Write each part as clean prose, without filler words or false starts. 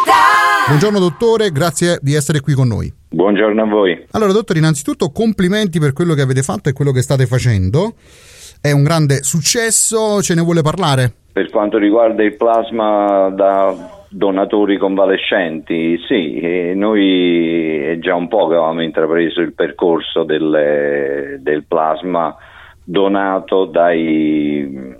Buongiorno dottore, grazie di essere qui con noi. Buongiorno a voi. Allora dottore, innanzitutto complimenti per quello che avete fatto e quello che state facendo. È un grande successo, ce ne vuole parlare? Per quanto riguarda il plasma da donatori convalescenti, sì, noi è già un po' che avevamo intrapreso il percorso del plasma donato dai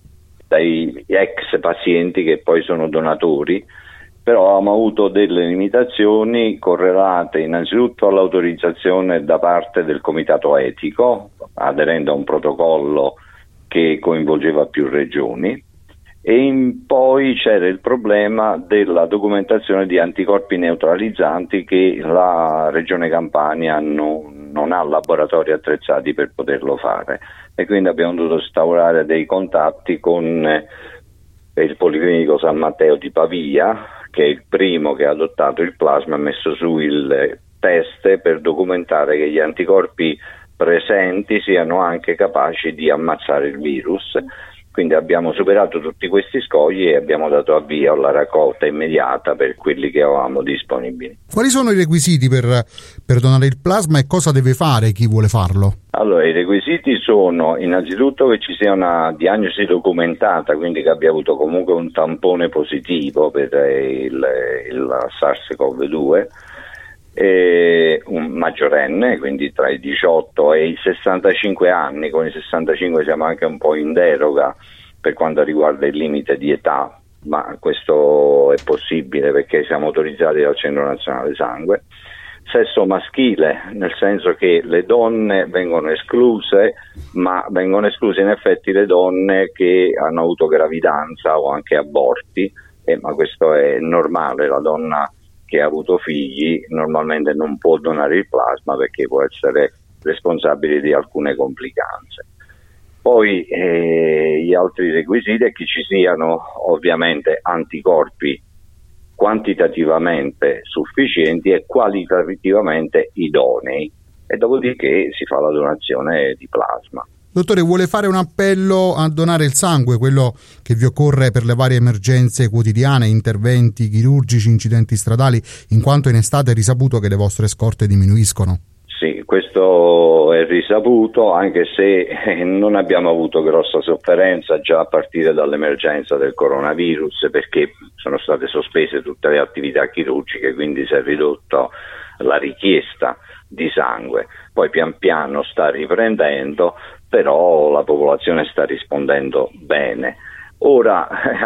ex pazienti che poi sono donatori, però avevamo avuto delle limitazioni correlate innanzitutto all'autorizzazione da parte del comitato etico, aderendo a un protocollo che coinvolgeva più regioni, e poi c'era il problema della documentazione di anticorpi neutralizzanti che la Regione Campania non ha laboratori attrezzati per poterlo fare, e quindi abbiamo dovuto instaurare dei contatti con il Policlinico San Matteo di Pavia, che è il primo che ha adottato il plasma e ha messo su il test per documentare che gli anticorpi presenti siano anche capaci di ammazzare il virus. Quindi abbiamo superato tutti questi scogli e abbiamo dato avvio alla raccolta immediata per quelli che avevamo disponibili. Quali sono i requisiti per donare il plasma e cosa deve fare chi vuole farlo? Allora, i requisiti sono innanzitutto che ci sia una diagnosi documentata, quindi che abbia avuto comunque un tampone positivo per il SARS-CoV-2, un maggiorenne, quindi tra i 18 e i 65 anni. Con i 65 siamo anche un po' in deroga per quanto riguarda il limite di età, ma questo è possibile perché siamo autorizzati dal Centro Nazionale Sangue. Sesso maschile, nel senso che le donne vengono escluse, ma vengono escluse in effetti le donne che hanno avuto gravidanza o anche aborti, ma questo è normale. La donna che ha avuto figli normalmente non può donare il plasma perché può essere responsabile di alcune complicanze. Poi gli altri requisiti è che ci siano ovviamente anticorpi quantitativamente sufficienti e qualitativamente idonei, e dopodiché si fa la donazione di plasma. Dottore, vuole fare un appello a donare il sangue, quello che vi occorre per le varie emergenze quotidiane, interventi chirurgici, incidenti stradali, in quanto in estate è risaputo che le vostre scorte diminuiscono? Sì, questo è risaputo, anche se non abbiamo avuto grossa sofferenza già a partire dall'emergenza del coronavirus, perché sono state sospese tutte le attività chirurgiche, quindi si è ridotto la richiesta di sangue. Poi pian piano sta riprendendo, però la popolazione sta rispondendo bene. Ora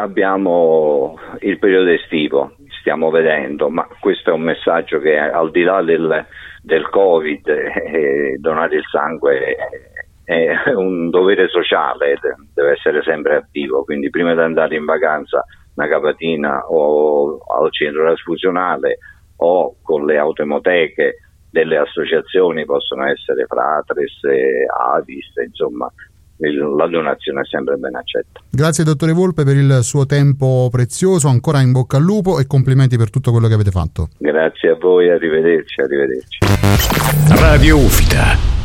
abbiamo il periodo estivo, stiamo vedendo, ma questo è un messaggio che al di là del Covid, donare il sangue è un dovere sociale, deve essere sempre attivo, quindi prima di andare in vacanza una capatina o al centro trasfusionale o con le autoemoteche delle associazioni, possono essere Fratres, Avis, insomma la donazione è sempre ben accetta. Grazie dottore Volpe per il suo tempo prezioso, ancora in bocca al lupo e complimenti per tutto quello che avete fatto. Grazie a voi, arrivederci. Radio Ufita.